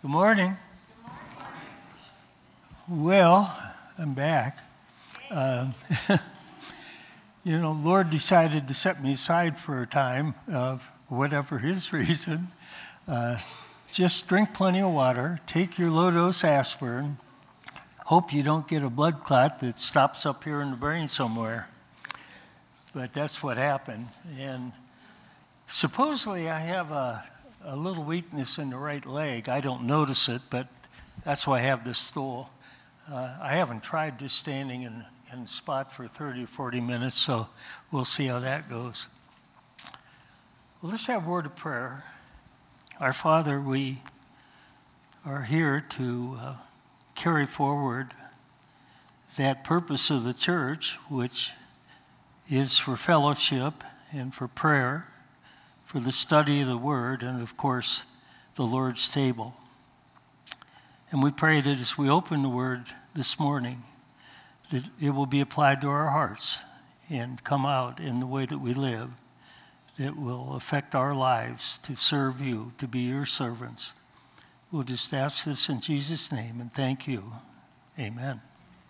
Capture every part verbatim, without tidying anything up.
Good morning. Well, I'm back. Uh, you know, Lord decided to set me aside for a time, uh, whatever his reason. Uh, just drink plenty of water, take your low-dose aspirin, hope you don't get a blood clot that stops up here in the brain somewhere. But that's what happened. And supposedly I have a a little weakness in the right leg. I don't notice it, but that's why I have this stool. Uh, I haven't tried just standing in, in a spot for thirty or forty minutes, so we'll see how that goes. Well, let's have a word of prayer. Our Father, we are here to uh, carry forward that purpose of the church, which is for fellowship and for prayer, for the study of the Word, and of course, the Lord's table. And we pray that as we open the Word this morning, that it will be applied to our hearts and come out in the way that we live, that will affect our lives to serve you, to be your servants. We'll just ask this in Jesus' name and thank you. Amen.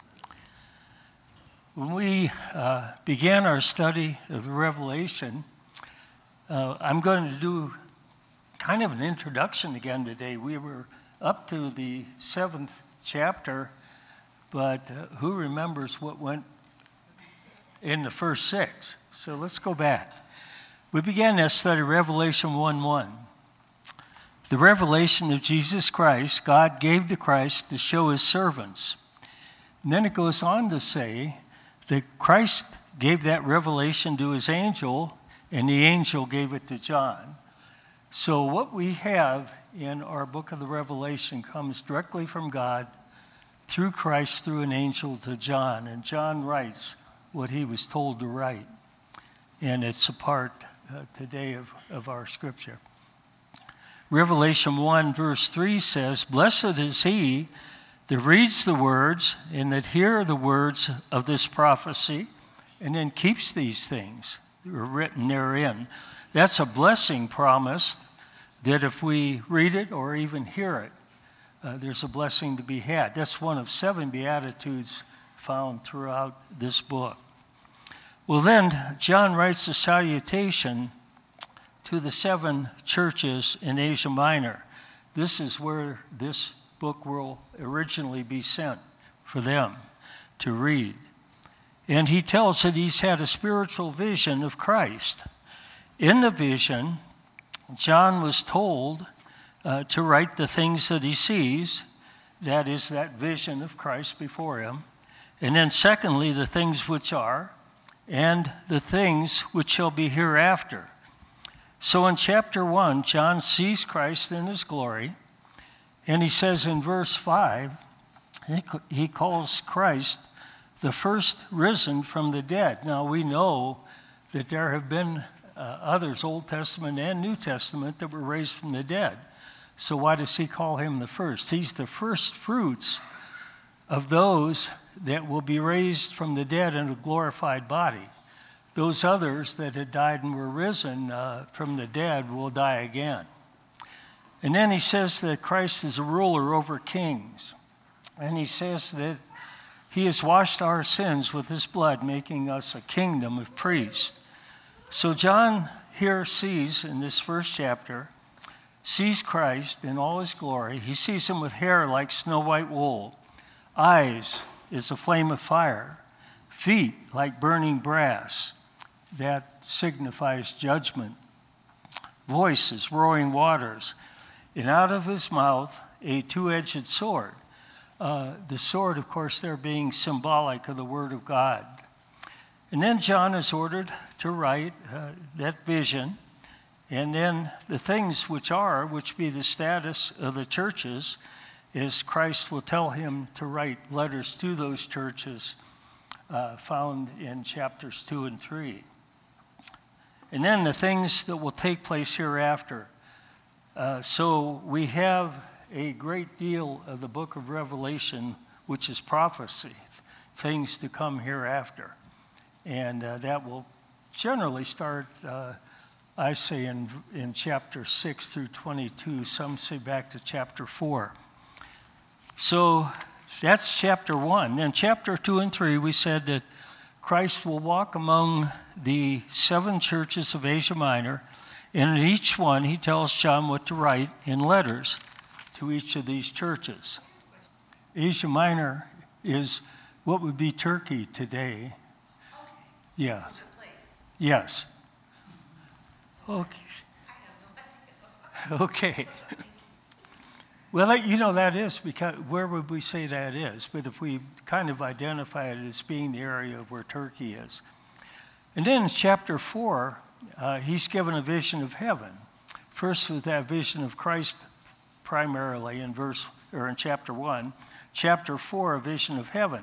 When we uh, began our study of the Revelation, Uh, I'm going to do kind of an introduction again today. We were up to the seventh chapter, but uh, who remembers what went in the first six? So let's go back. We began that study, Revelation one one. The revelation of Jesus Christ, God gave to Christ to show his servants. And then it goes on to say that Christ gave that revelation to his angel, and the angel gave it to John. So what we have in our book of the Revelation comes directly from God through Christ, through an angel to John. And John writes what he was told to write. And it's a part uh, today of, of our scripture. Revelation one verse three says, "Blessed is he that reads the words and that hear the words of this prophecy and then keeps these things are written therein." That's a blessing promised that if we read it or even hear it, uh, there's a blessing to be had. That's one of seven Beatitudes found throughout this book. Well, then John writes a salutation to the seven churches in Asia Minor. This is where this book will originally be sent for them to read. And he tells that he's had a spiritual vision of Christ. In the vision, John was told uh, to write the things that he sees, that is, that vision of Christ before him. And then secondly, the things which are, and the things which shall be hereafter. So in chapter one, John sees Christ in his glory, and he says in verse five, he, he calls Christ the first risen from the dead. Now we know that there have been uh, others, Old Testament and New Testament, that were raised from the dead. So why does he call him the first? He's the first fruits of those that will be raised from the dead in a glorified body. Those others that had died and were risen uh, from the dead will die again. And then he says that Christ is a ruler over kings. And he says that he has washed our sins with his blood, making us a kingdom of priests. So John here sees, in this first chapter, sees Christ in all his glory. He sees him with hair like snow white wool, eyes as a flame of fire, feet like burning brass. That signifies judgment. Voice as roaring waters. And out of his mouth a two-edged sword. Uh, the sword, of course, there being symbolic of the Word of God. And then John is ordered to write uh, that vision, and then the things which are, which be the status of the churches, is Christ will tell him to write letters to those churches uh, found in chapters two and three. And then the things that will take place hereafter. Uh, so we have a great deal of the book of Revelation, which is prophecy, things to come hereafter. And uh, that will generally start uh, I say in, in chapter six through twenty-two. Some say back to chapter four. So that's chapter one. Then chapter two and three, we said that Christ will walk among the seven churches of Asia Minor, and in each one he tells John what to write in letters to each of these churches. Asia Minor is what would be Turkey today. Okay. Yeah. That's the place. Yes. Okay. I have no idea. Okay. Well, that- you know, that is, because where would we say that is? But if we kind of identify it as being the area where Turkey is. And then in chapter four, uh, he's given a vision of heaven. First with that vision of Christ primarily in verse, or in chapter one. Chapter four, a vision of heaven.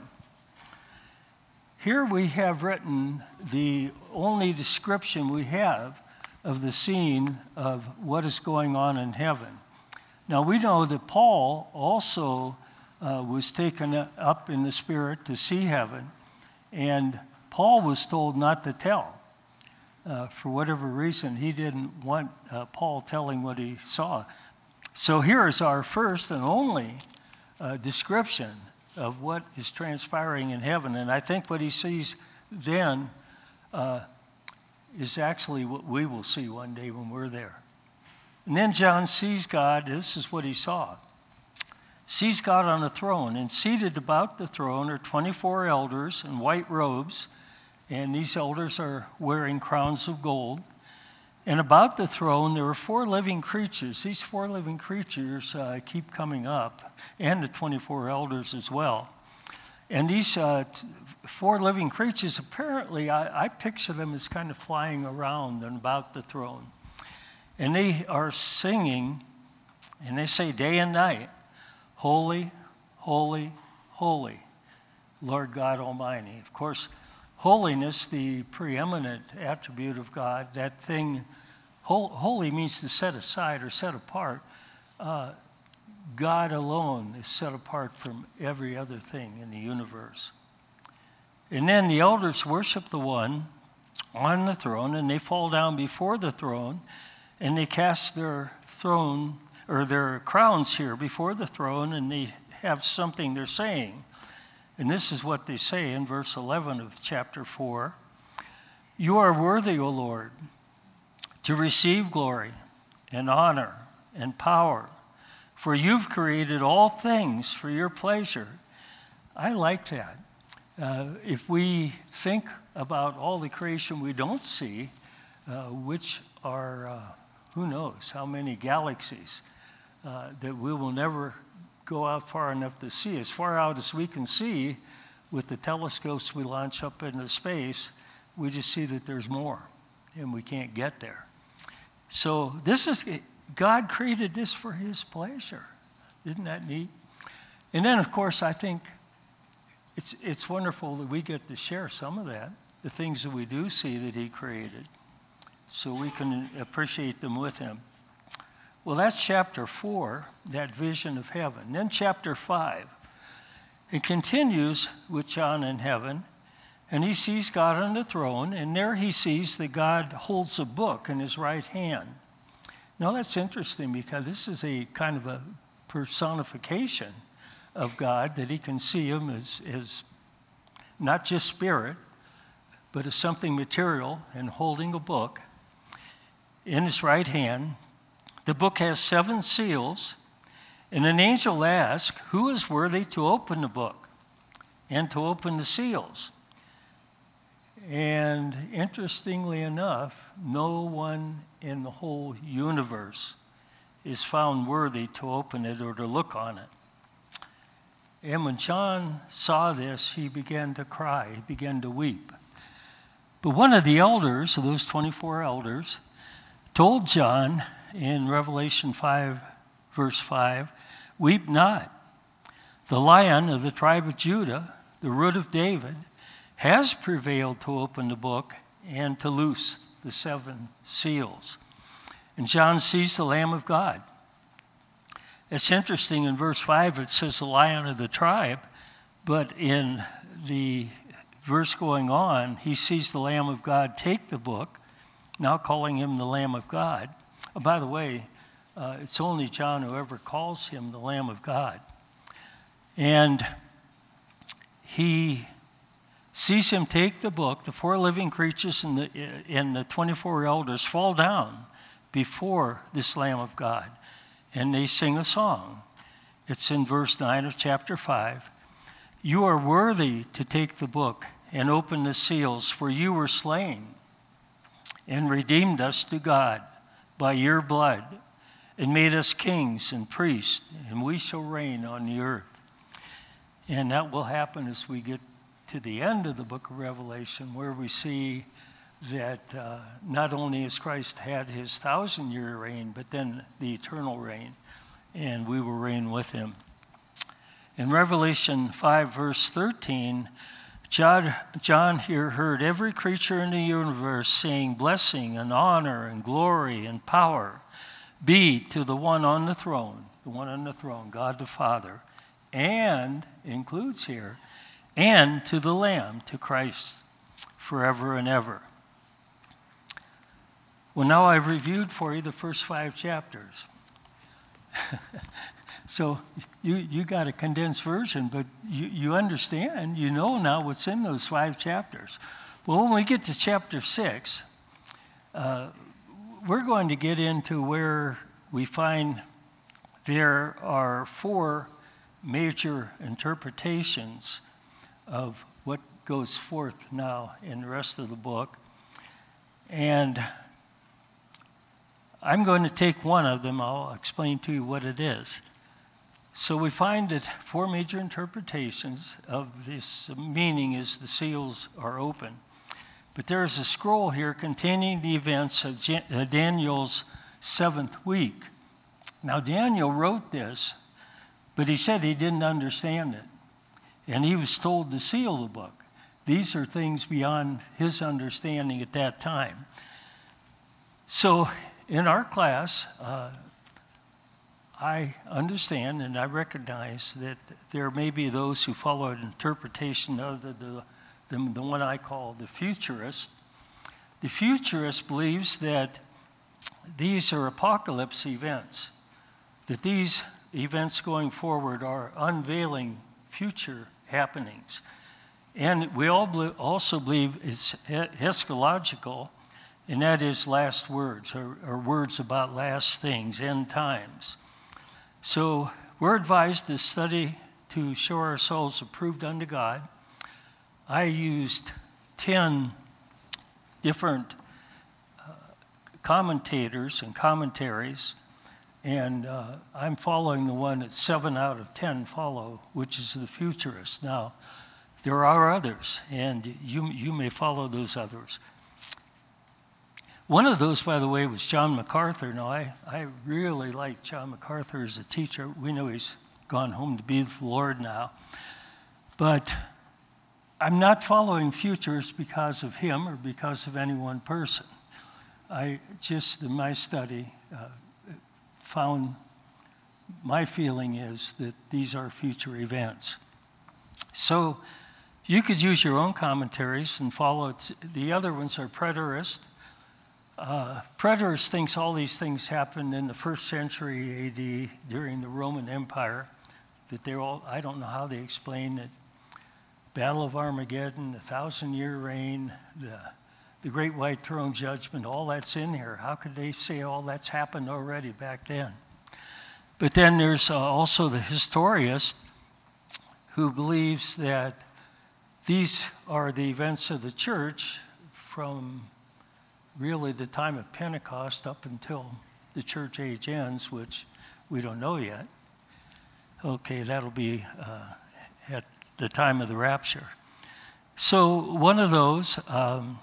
Here we have written the only description we have of the scene of what is going on in heaven. Now, we know that Paul also uh, was taken up in the Spirit to see heaven, and Paul was told not to tell. Uh, for whatever reason, he didn't want uh, Paul telling what he saw. So here is our first and only uh, description of what is transpiring in heaven. And I think what he sees then uh, is actually what we will see one day when we're there. And then John sees God, this is what he saw, sees God on a throne, and seated about the throne are twenty-four elders in white robes, and these elders are wearing crowns of gold. And about the throne there were four living creatures. These four living creatures uh, keep coming up, and the twenty-four elders as well. And these uh, t- four living creatures, apparently, I, I picture them as kind of flying around and about the throne. And they are singing, and they say day and night, holy, holy, holy, Lord God Almighty. Of course, holiness, the preeminent attribute of God, that thing, holy means to set aside or set apart. Uh, God alone is set apart from every other thing in the universe. And then the elders worship the one on the throne, and they fall down before the throne, and they cast their throne, or their crowns here before the throne, and they have something they're saying. And this is what they say in verse eleven of chapter four. You are worthy, O Lord, to receive glory and honor and power, for you've created all things for your pleasure. I like that. Uh, if we think about all the creation we don't see, uh, which are, uh, who knows, how many galaxies uh, that we will never go out far enough to see. As far out as we can see with the telescopes we launch up into space, we just see that there's more, and we can't get there. So this is, God created this for his pleasure. Isn't that neat? And then, of course, I think it's it's wonderful that we get to share some of that, the things that we do see that he created, so we can appreciate them with him. Well, that's chapter four, that vision of heaven. Then chapter five, it continues with John in heaven, and he sees God on the throne, and there he sees that God holds a book in his right hand. Now that's interesting because this is a kind of a personification of God, that he can see him as, as not just spirit, but as something material and holding a book in his right hand. The book has seven seals, and an angel asks, who is worthy to open the book and to open the seals? And interestingly enough, no one in the whole universe is found worthy to open it or to look on it. And when John saw this, he began to cry, he began to weep. But one of the elders, of those twenty-four elders, told John in Revelation five, verse five, weep not. The Lion of the tribe of Judah, the Root of David, has prevailed to open the book and to loose the seven seals. And John sees the Lamb of God. It's interesting, in verse five it says the Lion of the tribe, but in the verse going on, he sees the Lamb of God take the book now calling him the Lamb of God. Oh, by the way, uh, it's only John who ever calls him the Lamb of God. And he sees him take the book. The four living creatures and the, and the twenty-four elders fall down before this Lamb of God, and they sing a song. It's in verse nine of chapter five. You are worthy to take the book and open the seals, for you were slain and redeemed us to God by your blood and made us kings and priests, and we shall reign on the earth. And that will happen as we get to the end of the book of Revelation, where we see that uh, not only has Christ had his thousand-year reign, but then the eternal reign, and we will reign with him. In Revelation five, verse thirteen, John, John here heard every creature in the universe saying, blessing and honor and glory and power be to the one on the throne, the one on the throne, God the Father, and, includes here, and to the Lamb, to Christ, forever and ever. Well, now I've reviewed for you the first five chapters. So you, you got a condensed version, but you, you understand, you know now what's in those five chapters. Well, when we get to chapter six, uh, we're going to get into where we find there are four major interpretations of what goes forth now in the rest of the book. And I'm going to take one of them. I'll explain to you what it is. So we find that four major interpretations of this meaning is the seals are open. But there's a scroll here containing the events of Daniel's seventh week. Now, Daniel wrote this, but he said he didn't understand it. And he was told to seal the book. These are things beyond his understanding at that time. So in our class, uh, I understand and I recognize that there may be those who follow an interpretation of the, the, the, the one I call the futurist. The futurist believes that these are apocalypse events, that these events going forward are unveiling future happenings. And we all be- also believe it's eschatological, and that is last words, or, or words about last things, end times. So we're advised to study to show ourselves approved unto God. I used ten different uh, commentators and commentaries, and uh, I'm following the one that seven out of ten follow, which is the futurist. Now, there are others, and you, you may follow those others. One of those, by the way, was John MacArthur. Now, I, I really like John MacArthur as a teacher. We know he's gone home to be with the Lord now. But I'm not following futurists because of him or because of any one person. I just, in my study, uh, found my feeling is that these are future events. So you could use your own commentaries and follow it. The other ones are preterist. Uh, preterist thinks all these things happened in the first century A D during the Roman Empire, that they're all, I don't know how they explain it. Battle of Armageddon, the thousand-year reign, the, the Great White Throne Judgment, all that's in here. How could they say all that's happened already back then? But then there's uh, also the historiist who believes that these are the events of the church from really the time of Pentecost up until the church age ends, which we don't know yet. Okay, that'll be uh, at the time of the rapture. So one of those, um,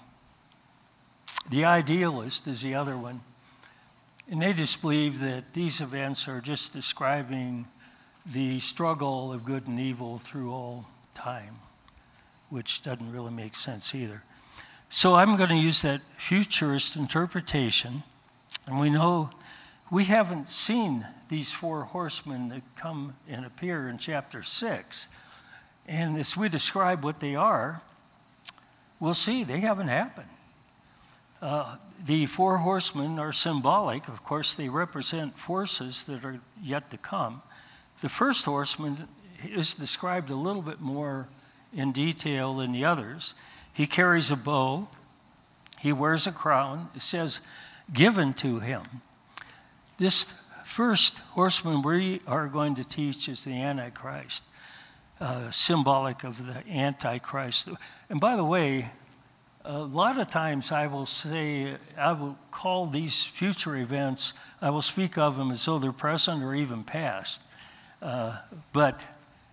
the idealist is the other one, and they just believe that these events are just describing the struggle of good and evil through all time, which doesn't really make sense either. So I'm going to use that futurist interpretation, and we know we haven't seen these four horsemen that come and appear in chapter six. And as we describe what they are, we'll see they haven't happened. Uh, the four horsemen are symbolic. Of course, they represent forces that are yet to come. The first horseman is described a little bit more in detail than the others. He carries a bow. He wears a crown. It says, given to him. This first horseman we are going to teach is the Antichrist, uh, symbolic of the Antichrist. And by the way, a lot of times I will say, I will call these future events, I will speak of them as though they're present or even past. Uh, but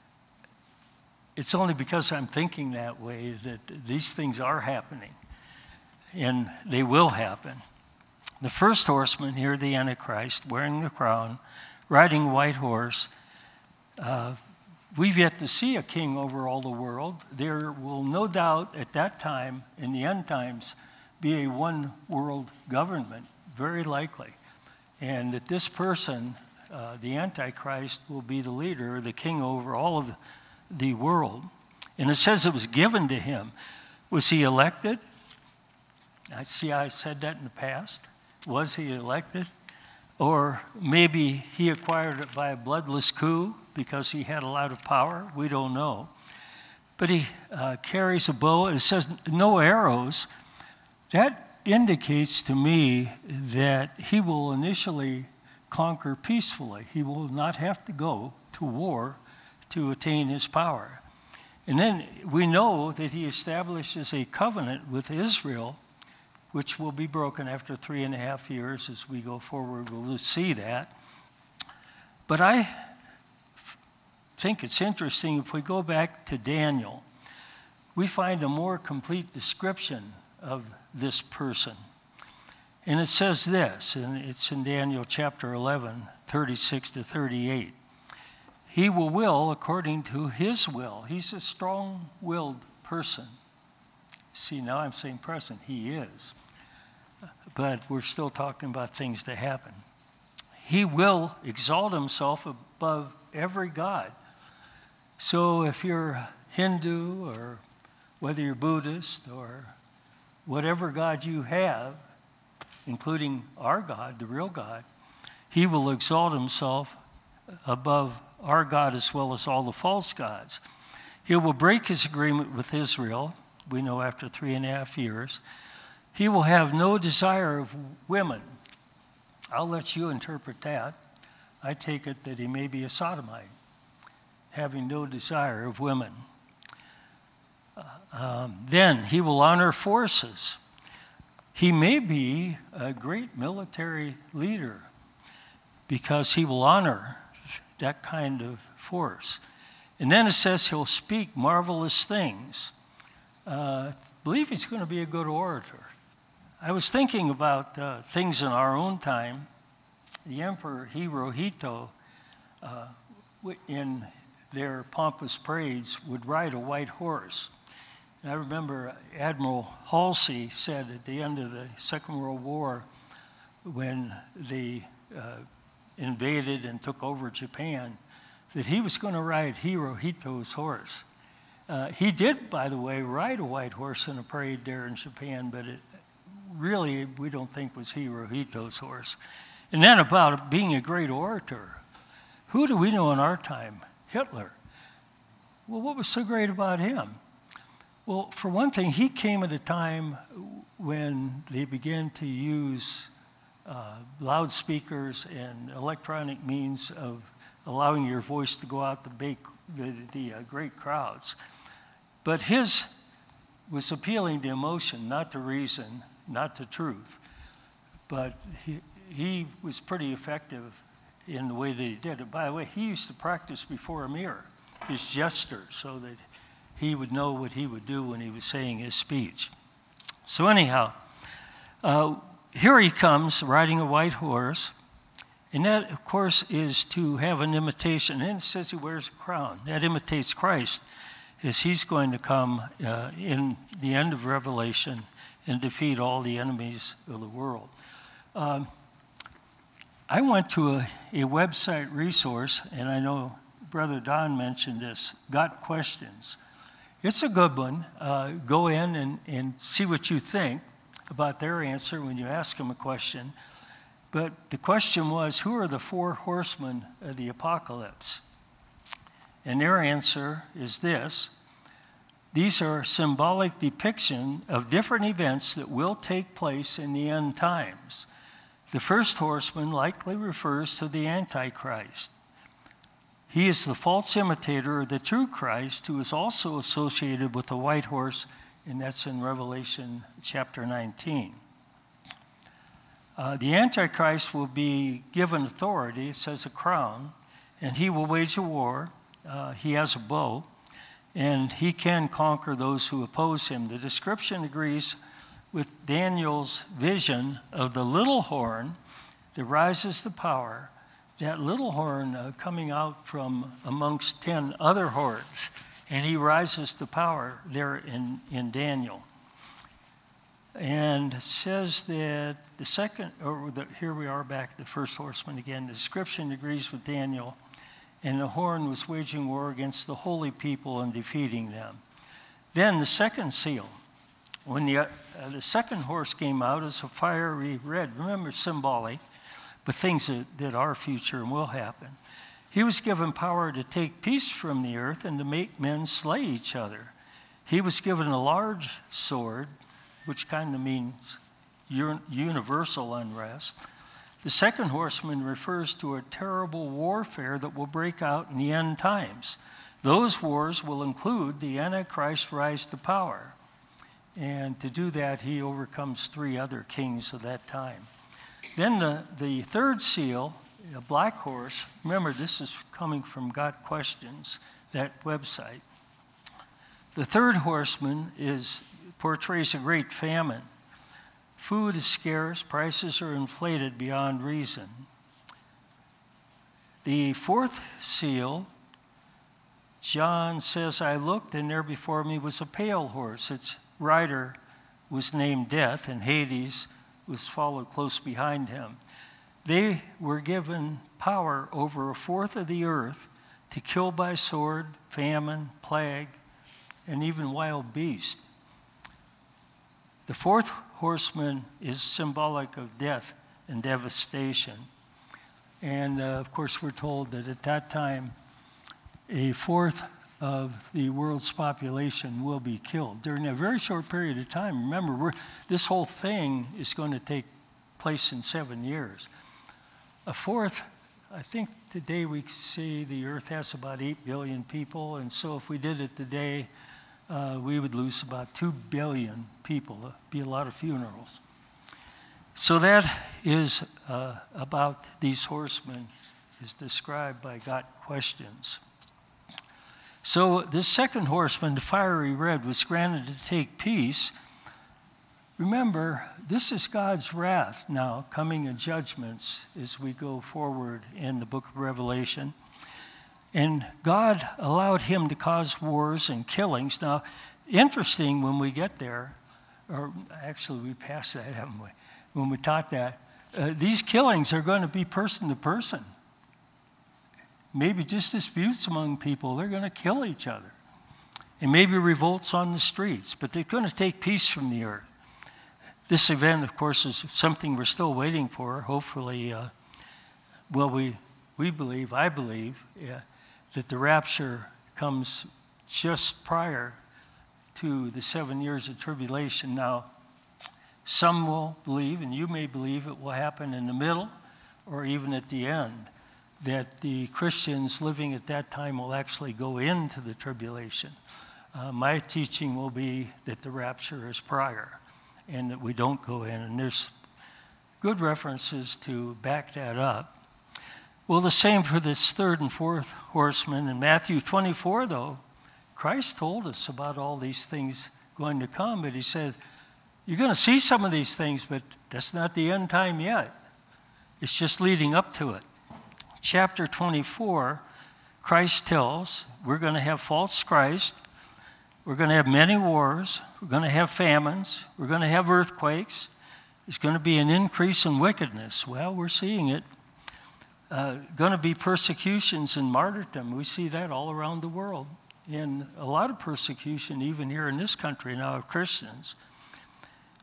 it's only because I'm thinking that way that these things are happening, and they will happen. The first horseman here, the Antichrist, wearing the crown, riding a white horse. Uh, we've yet to see a king over all the world. There will no doubt at that time, in the end times, be a one world government, very likely. And that this person, uh, the Antichrist, will be the leader, the king over all of the world. And it says it was given to him. Was he elected? I see I said that in the past. Was he elected? Or maybe he acquired it by a bloodless coup because he had a lot of power. We don't know. But he uh, carries a bow. It says no arrows. That indicates to me that he will initially conquer peacefully. He will not have to go to war to attain his power. And then we know that he establishes a covenant with Israel, which will be broken after three and a half years. As we go forward, we'll see that. But I think it's interesting, if we go back to Daniel, we find a more complete description of this person. And it says this, and it's in Daniel chapter eleven, thirty-six to thirty-eight. He will will according to his will. He's a strong-willed person. See, now I'm saying present. He is. But we're still talking about things that happen. He will exalt himself above every god. So if you're Hindu, or whether you're Buddhist, or whatever God you have, including our God, the real God, he will exalt himself above our God as well as all the false gods. He will break his agreement with Israel, we know after three and a half years. He will have no desire of women. I'll let you interpret that. I take it that he may be a sodomite, having no desire of women. Uh, um, then he will honor forces. He may be a great military leader because he will honor that kind of force. And then it says he'll speak marvelous things. Uh, I believe he's going to be a good orator. I was thinking about uh, things in our own time. The Emperor Hirohito, uh, in their pompous parades, would ride a white horse. And I remember Admiral Halsey said at the end of the Second World War, when they uh, invaded and took over Japan, that he was going to ride Hirohito's horse. Uh, he did, by the way, ride a white horse in a parade there in Japan, but it really, we don't think was Hirohito's horse. And then about being a great orator. Who do we know in our time? Hitler. Well, what was so great about him? Well, for one thing, he came at a time when they began to use uh, loudspeakers and electronic means of allowing your voice to go out to bake the, the uh, great crowds. But his was appealing to emotion, not to reason, not to truth. But he, he was pretty effective in the way that he did it. By the way, he used to practice before a mirror, his gesture, so that he would know what he would do when he was saying his speech. So anyhow, uh, here he comes riding a white horse. And that, of course, is to have an imitation. And it says he wears a crown. That imitates Christ, as he's going to come uh, in the end of Revelation and defeat all the enemies of the world. Um, I went to a, a website resource, and I know Brother Don mentioned this, Got Questions. It's a good one. Uh, go in and, and see what you think. about their answer when you ask them a question. But the question was, who are the four horsemen of the apocalypse? And their answer is this: these are symbolic depiction of different events that will take place in the end times. The first horseman likely refers to the Antichrist. He is the false imitator of the true Christ, who is also associated with the white horse, and that's in Revelation chapter nineteen. Uh, the Antichrist will be given authority, it says a crown, and he will wage a war. Uh, he has a bow, and he can conquer those who oppose him. The description agrees with Daniel's vision of the little horn that rises to power, that little horn uh, coming out from amongst ten other horns, and he rises to power there in, in Daniel. And it says that the second, or the, here we are back, the first horseman again. The description agrees with Daniel, and the horn was waging war against the holy people and defeating them. Then the second seal, when the, uh, the second horse came out as a fiery red, remember symbolic, but things that, that are future and will happen. He was given power to take peace from the earth and to make men slay each other. He was given a large sword, which kind of means universal unrest. The second horseman refers to a terrible warfare that will break out in the end times. Those wars will include the Antichrist rise to power. And to do that, he overcomes three other kings of that time. Then the, the third seal, a black horse. Remember, this is coming from Got Questions, that website. The third horseman is portrays a great famine. Food is scarce, prices are inflated beyond reason. The fourth seal, John says, I looked, and there before me was a pale horse. Its rider was named Death, and Hades was followed close behind him. They were given power over a fourth of the earth to kill by sword, famine, plague, and even wild beast. The fourth horseman is symbolic of death and devastation. And uh, of course, we're told that at that time, a fourth of the world's population will be killed during a very short period of time. Remember, we're, this whole thing is going to take place in seven years. A fourth, I think today we see the earth has about eight billion people, and so if we did it today, uh, we would lose about two billion people. It'd be a lot of funerals. So that is uh, about these horsemen, is described by Got Questions. So this second horseman, the fiery red, was granted to take peace. Remember, this is God's wrath now coming in judgments as we go forward in the book of Revelation. And God allowed him to cause wars and killings. Now, interesting when we get there, or actually we passed that, haven't we? When we taught that, uh, these killings are going to be person to person. Maybe just disputes among people, they're going to kill each other. And maybe revolts on the streets, but they're going to take peace from the earth. This event, of course, is something we're still waiting for. Hopefully, uh, well, we, we believe, I believe, yeah, that the rapture comes just prior to the seven years of tribulation. Now, some will believe, and you may believe it will happen in the middle or even at the end, that the Christians living at that time will actually go into the tribulation. Uh, my teaching will be that the rapture is prior and that we don't go in. And there's good references to back that up. Well, the same for this third and fourth horseman. In Matthew twenty-four, though, Christ told us about all these things going to come, but he said, you're going to see some of these things, but that's not the end time yet. It's just leading up to it. Chapter twenty-four, Christ tells we're going to have false Christ, we're going to have many wars, we're going to have famines, we're going to have earthquakes, there's going to be an increase in wickedness. Well, we're seeing it. Uh, going to be persecutions and martyrdom. We see that all around the world. And a lot of persecution, even here in this country now, of Christians.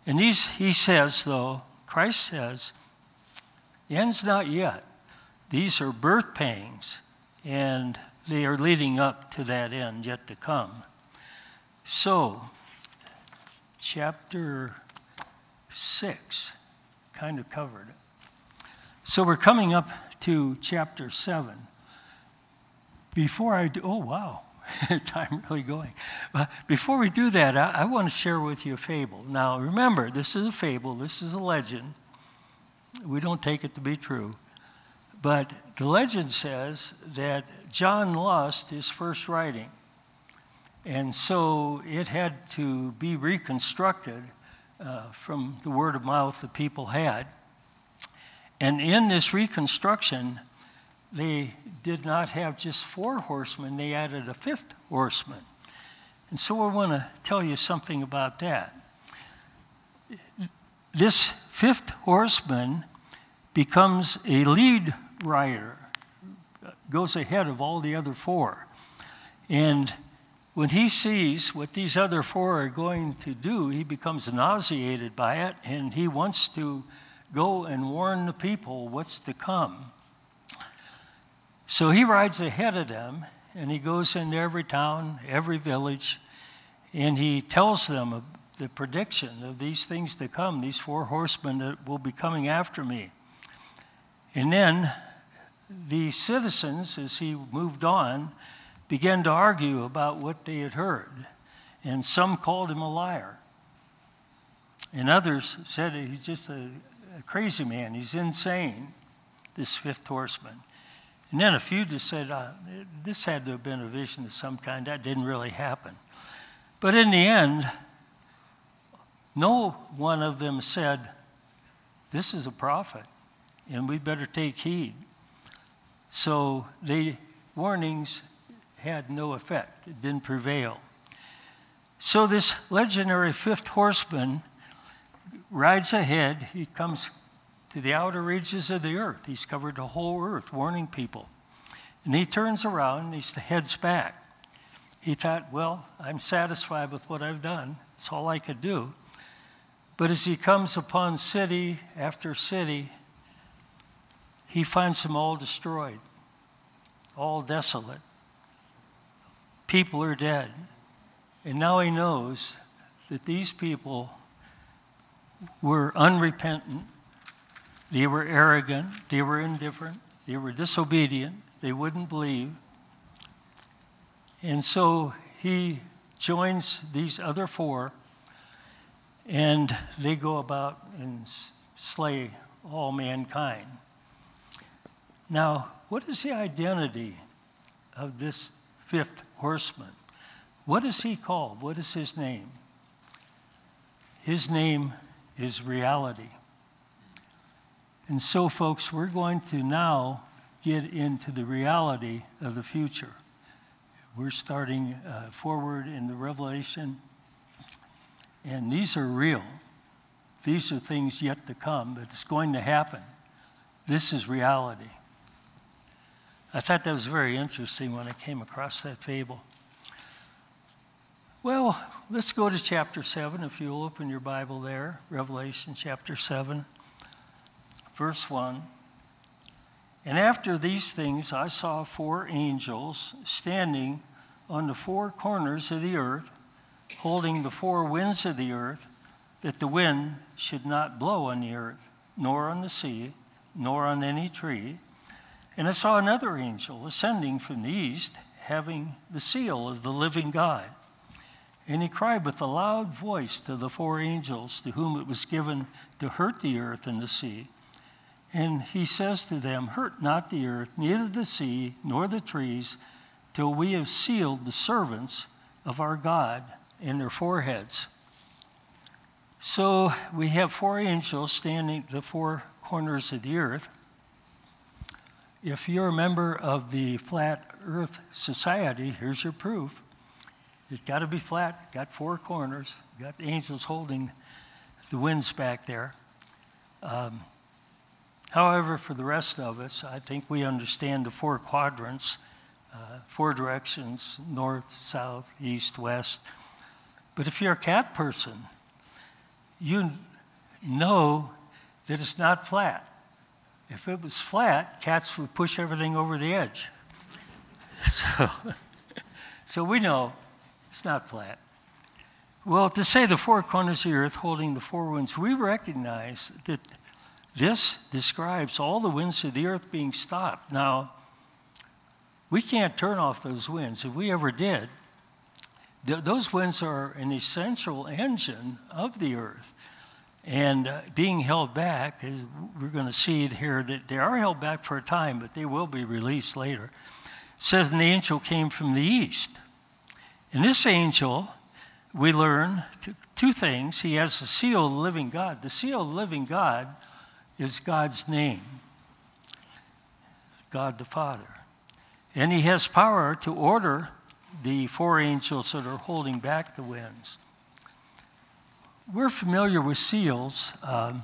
And these, he says, though, Christ says, the end's not yet. These are birth pangs, and they are leading up to that end yet to come. So, chapter six kind of covered it. So we're coming up to chapter seven. Before I do, oh wow, time really going. But before we do that, I, I want to share with you a fable. Now remember, this is a fable, this is a legend. We don't take it to be true. But the legend says that John lost his first writing. And so it had to be reconstructed uh, from the word of mouth the people had. And in this reconstruction, they did not have just four horsemen, they added a fifth horseman. And so I want to tell you something about that. This fifth horseman becomes a lead rider, goes ahead of all the other four. And when he sees what these other four are going to do, he becomes nauseated by it, and he wants to go and warn the people what's to come. So he rides ahead of them, and he goes into every town, every village, and he tells them the prediction of these things to come, these four horsemen that will be coming after me. And then the citizens, as he moved on, began to argue about what they had heard. And some called him a liar. And others said he's just a, a crazy man. He's insane, this fifth horseman. And then a few just said, uh, this had to have been a vision of some kind. That didn't really happen. But in the end, no one of them said, this is a prophet, and we better take heed. So the warnings had no effect. It didn't prevail. So this legendary fifth horseman rides ahead. He comes to the outer reaches of the earth. He's covered the whole earth, warning people. And he turns around and he heads back. He thought, well, I'm satisfied with what I've done. It's all I could do. But as he comes upon city after city, he finds them all destroyed, all desolate. People are dead. And now he knows that these people were unrepentant, they were arrogant, they were indifferent, they were disobedient, they wouldn't believe. And so he joins these other four, and they go about and slay all mankind. Now, what is the identity of this fifth horseman? What is he called? What is his name? His name is reality. And so, folks, we're going to now get into the reality of the future. We're starting uh, forward in the Revelation, and these are real. These are things yet to come, but it's going to happen. This is reality. I thought that was very interesting when I came across that fable. Well, let's go to chapter seven, if you'll open your Bible there, Revelation chapter seven, verse one. And after these things I saw four angels standing on the four corners of the earth, holding the four winds of the earth, that the wind should not blow on the earth, nor on the sea, nor on any tree. And I saw another angel ascending from the east, having the seal of the living God. And he cried with a loud voice to the four angels to whom it was given to hurt the earth and the sea. And he says to them, hurt not the earth, neither the sea, nor the trees, till we have sealed the servants of our God in their foreheads. So we have four angels standing at the four corners of the earth. If you're a member of the Flat Earth Society, here's your proof. It's got to be flat, got four corners, got angels holding the winds back there. Um, however, for the rest of us, I think we understand the four quadrants, uh, four directions, north, south, east, west. But if you're a cat person, you know that it's not flat. If it was flat, cats would push everything over the edge. So, so we know it's not flat. Well, to say the four corners of the earth holding the four winds, we recognize that this describes all the winds of the earth being stopped. Now, we can't turn off those winds. If we ever did, th- those winds are an essential engine of the earth. And uh, being held back, is, we're going to see here that they are held back for a time, but they will be released later. It says an angel came from the east. And this angel, we learn t- two things. He has the seal of the living God. The seal of the living God is God's name, God the Father. And he has power to order the four angels that are holding back the winds. We're familiar with seals. Um,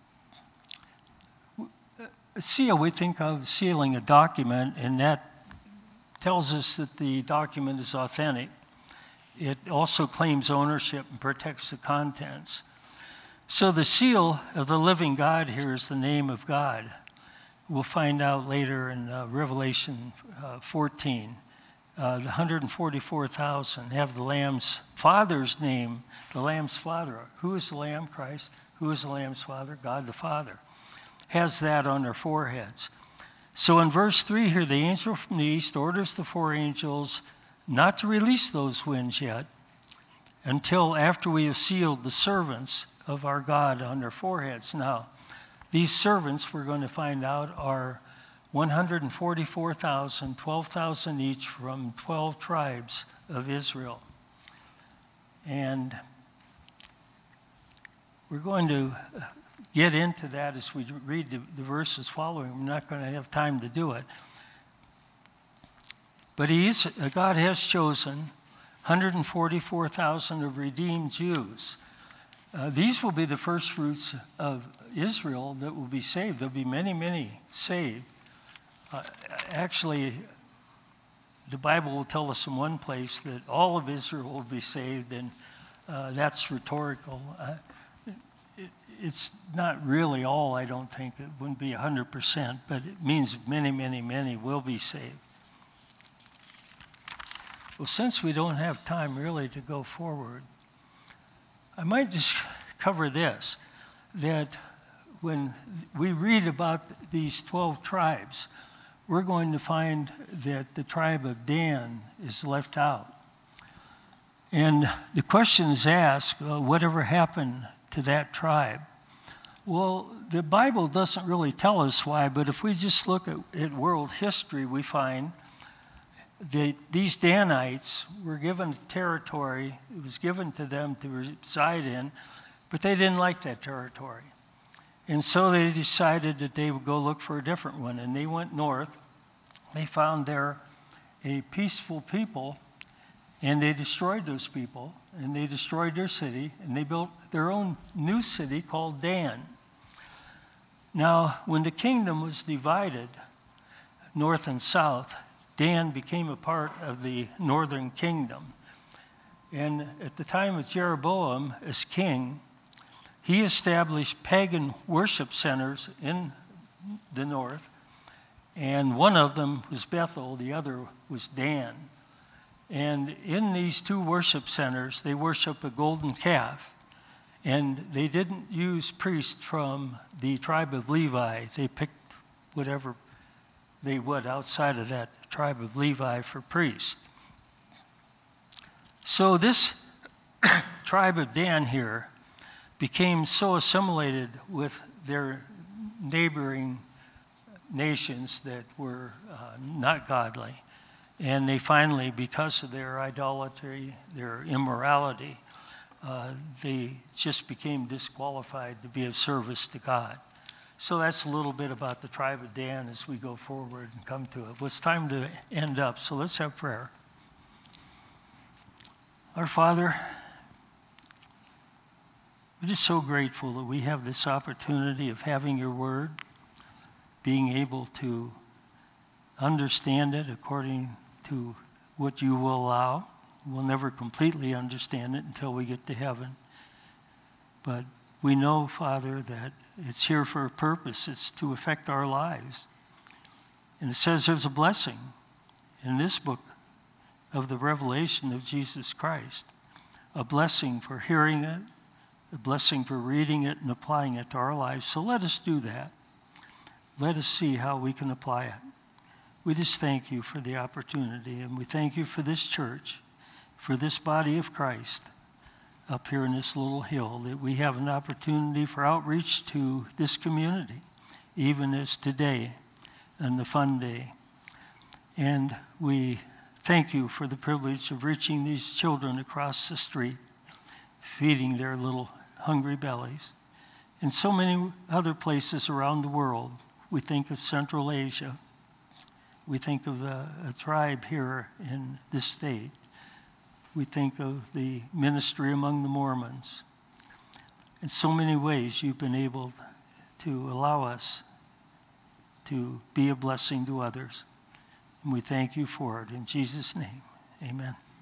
a seal, we think of sealing a document, and that tells us that the document is authentic. It also claims ownership and protects the contents. So the seal of the living God here is the name of God. We'll find out later in uh, Revelation uh, fourteen. Uh, the one hundred forty-four thousand have the Lamb's Father's name, the Lamb's Father. Who is the Lamb? Christ. Who is the Lamb's Father? God the Father. Has that on their foreheads. So in verse three here, the angel from the east orders the four angels not to release those winds yet until after we have sealed the servants of our God on their foreheads. Now, these servants, we're going to find out, are one hundred forty-four thousand, twelve thousand each from twelve tribes of Israel. And we're going to get into that as we read the, the verses following. We're not going to have time to do it. But he's, God has chosen one hundred forty-four thousand of redeemed Jews. Uh, these will be the first fruits of Israel that will be saved. There'll be many, many saved. Uh, actually, the Bible will tell us in one place that all of Israel will be saved, and uh, that's rhetorical. Uh, it, it's not really all, I don't think. It wouldn't be one hundred percent, but it means many, many, many will be saved. Well, since we don't have time really to go forward, I might just cover this, that when we read about these twelve tribes, we're going to find that the tribe of Dan is left out. And the question is asked, uh, whatever happened to that tribe? Well, the Bible doesn't really tell us why, but if we just look at, at world history, we find that these Danites were given territory. It was given to them to reside in, but they didn't like that territory. And so they decided that they would go look for a different one, and they went north. They found there a peaceful people, and they destroyed those people, and they destroyed their city, and they built their own new city called Dan. Now, when the kingdom was divided, north and south, Dan became a part of the northern kingdom. And at the time of Jeroboam as king, he established pagan worship centers in the north, and one of them was Bethel, the other was Dan. And in these two worship centers, they worship a golden calf, and they didn't use priests from the tribe of Levi. They picked whatever they would outside of that tribe of Levi for priests. So this tribe of Dan here became so assimilated with their neighboring nations that were uh, not godly. And they finally, because of their idolatry, their immorality, uh, they just became disqualified to be of service to God. So that's a little bit about the tribe of Dan as we go forward and come to it. Well, it's time to end up, so let's have prayer. Our Father, we're just so grateful that we have this opportunity of having your word, being able to understand it according to what you will allow. We'll never completely understand it until we get to heaven. But we know, Father, that it's here for a purpose. It's to affect our lives. And it says there's a blessing in this book of the revelation of Jesus Christ, a blessing for hearing it, a blessing for reading it and applying it to our lives. So let us do that. Let us see how we can apply it. We just thank you for the opportunity, and we thank you for this church, for this body of Christ up here in this little hill, that we have an opportunity for outreach to this community, even as today and the fun day. And we thank you for the privilege of reaching these children across the street, feeding their little hungry bellies. In so many other places around the world, we think of Central Asia. We think of the, a tribe here in this state. We think of the ministry among the Mormons. In so many ways, you've been able to allow us to be a blessing to others. And we thank you for it. In Jesus' name, amen.